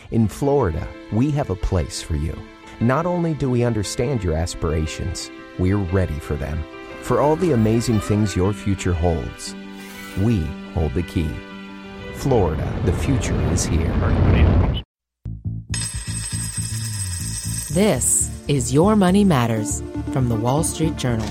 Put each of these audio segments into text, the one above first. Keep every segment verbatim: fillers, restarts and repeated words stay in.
In Florida, we have a place for you. Not only do we understand your aspirations, we're ready for them. For all the amazing things your future holds, we hold the key. Florida, the future is here. This is Your Money Matters from the Wall Street Journal.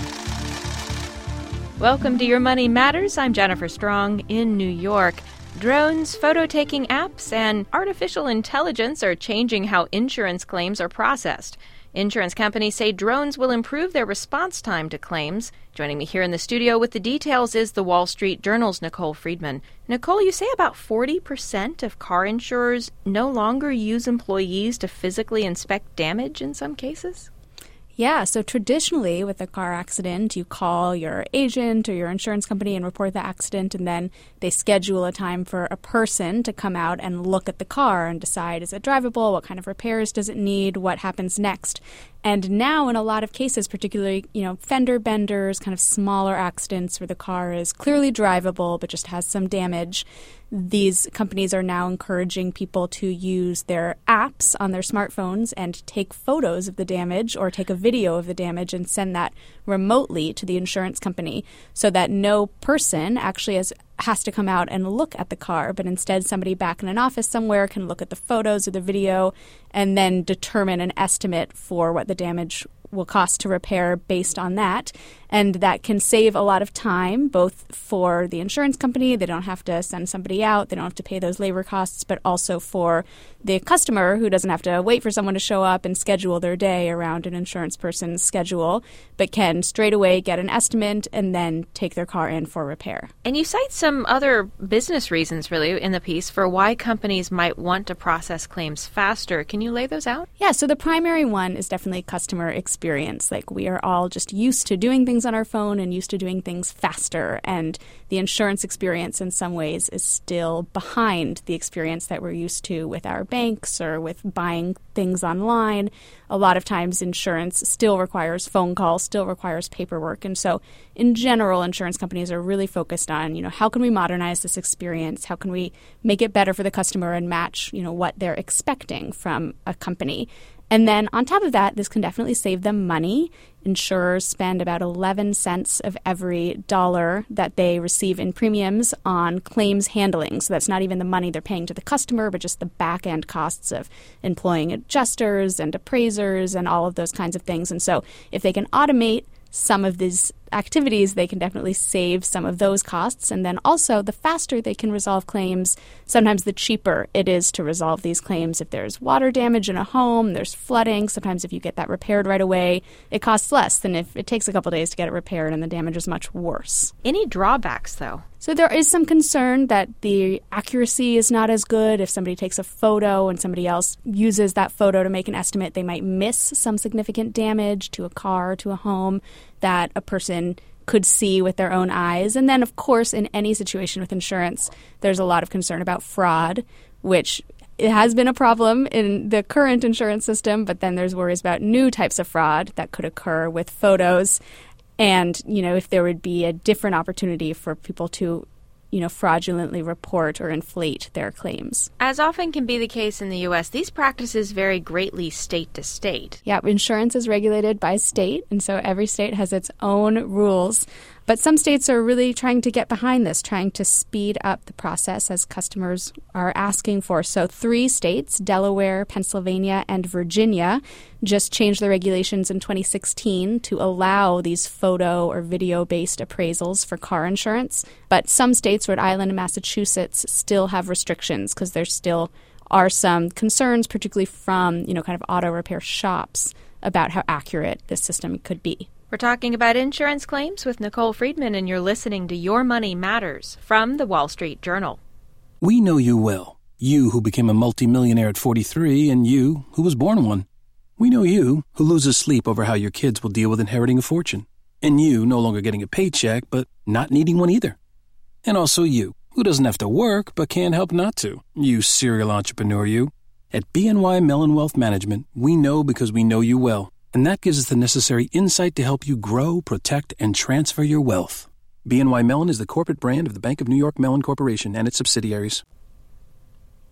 Welcome to Your Money Matters. I'm Jennifer Strong in New York. Drones, photo-taking apps, and artificial intelligence are changing how insurance claims are processed. Insurance companies say drones will improve their response time to claims. Joining me here in the studio with the details is the Wall Street Journal's Nicole Friedman. Nicole, you say about forty percent of car insurers no longer use employees to physically inspect damage in some cases? Yeah, so traditionally with a car accident, you call your agent or your insurance company and report the accident, and then they schedule a time for a person to come out and look at the car and decide, is it drivable, what kind of repairs does it need, what happens next. And now in a lot of cases, particularly, you know, fender benders, kind of smaller accidents where the car is clearly drivable but just has some damage, these companies are now encouraging people to use their apps on their smartphones and take photos of the damage or take a video of the damage and send that remotely to the insurance company so that no person actually has has to come out and look at the car, but instead somebody back in an office somewhere can look at the photos or the video and then determine an estimate for what the damage will cost to repair based on that. And that can save a lot of time, both for the insurance company. They don't have to send somebody out. They don't have to pay those labor costs, but also for the customer who doesn't have to wait for someone to show up and schedule their day around an insurance person's schedule, but can straight away get an estimate and then take their car in for repair. And you cite some other business reasons, really, in the piece for why companies might want to process claims faster. Can you lay those out? Yeah, so the primary one is definitely customer experience. Like, we are all just used to doing things on our phone and used to doing things faster. And the insurance experience in some ways is still behind the experience that we're used to with our banks or with buying things online. A lot of times insurance still requires phone calls, still requires paperwork. And so in general, insurance companies are really focused on, you know, how can we modernize this experience? How can we make it better for the customer and match, you know, what they're expecting from a company? And then on top of that, this can definitely save them money. Insurers spend about eleven cents of every dollar that they receive in premiums on claims handling. So that's not even the money they're paying to the customer, but just the back-end costs of employing adjusters and appraisers and all of those kinds of things. And so if they can automate some of these activities, they can definitely save some of those costs. And then also, the faster they can resolve claims, sometimes the cheaper it is to resolve these claims. If there's water damage in a home, there's flooding, sometimes if you get that repaired right away, it costs less than if it takes a couple days to get it repaired and the damage is much worse. Any drawbacks, though? So there is some concern that the accuracy is not as good. If somebody takes a photo and somebody else uses that photo to make an estimate, they might miss some significant damage to a car, to a home, that a person could see with their own eyes. And then, of course, in any situation with insurance, there's a lot of concern about fraud, which it has been a problem in the current insurance system, but then there's worries about new types of fraud that could occur with photos. And, you know, if there would be a different opportunity for people to, you know, fraudulently report or inflate their claims. As often can be the case in the U S, these practices vary greatly state to state. Yeah, insurance is regulated by state, and so every state has its own rules. But some states are really trying to get behind this, trying to speed up the process as customers are asking for. So three states, Delaware, Pennsylvania, and Virginia, just changed the regulations in twenty sixteen to allow these photo or video-based appraisals for car insurance. But some states, Rhode Island and Massachusetts, still have restrictions because there still are some concerns, particularly from, you know, kind of auto repair shops about how accurate this system could be. We're talking about insurance claims with Nicole Friedman, and you're listening to Your Money Matters from the Wall Street Journal. We know you well. You who became a multimillionaire at forty-three, and you who was born one. We know you who loses sleep over how your kids will deal with inheriting a fortune. And you no longer getting a paycheck, but not needing one either. And also you who doesn't have to work, but can't help not to. You serial entrepreneur, you. At B N Y Mellon Wealth Management, we know because we know you well. And that gives us the necessary insight to help you grow, protect, and transfer your wealth. B N Y Mellon is the corporate brand of the Bank of New York Mellon Corporation and its subsidiaries.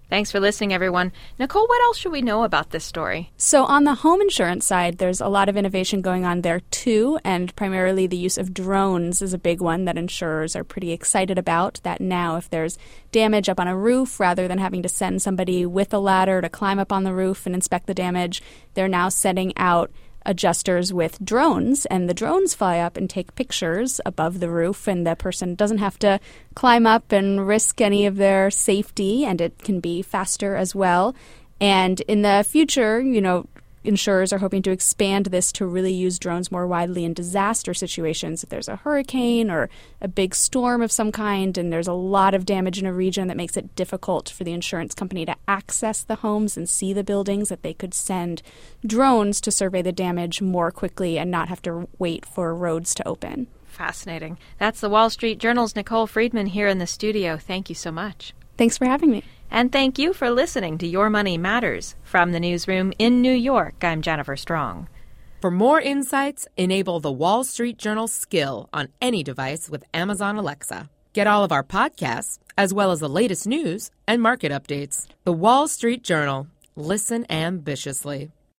Thanks for listening, everyone. Nicole, what else should we know about this story? So on the home insurance side, there's a lot of innovation going on there too, and primarily the use of drones is a big one that insurers are pretty excited about, that now if there's damage up on a roof, rather than having to send somebody with a ladder to climb up on the roof and inspect the damage, they're now setting out adjusters with drones, and the drones fly up and take pictures above the roof, and the person doesn't have to climb up and risk any of their safety, and it can be faster as well. And in the future, you know, insurers are hoping to expand this to really use drones more widely in disaster situations. If there's a hurricane or a big storm of some kind and there's a lot of damage in a region that makes it difficult for the insurance company to access the homes and see the buildings, that they could send drones to survey the damage more quickly and not have to wait for roads to open. Fascinating. That's the Wall Street Journal's Nicole Friedman here in the studio. Thank you so much. Thanks for having me. And thank you for listening to Your Money Matters. From the newsroom in New York, I'm Jennifer Strong. For more insights, enable the Wall Street Journal skill on any device with Amazon Alexa. Get all of our podcasts, as well as the latest news and market updates. The Wall Street Journal. Listen ambitiously.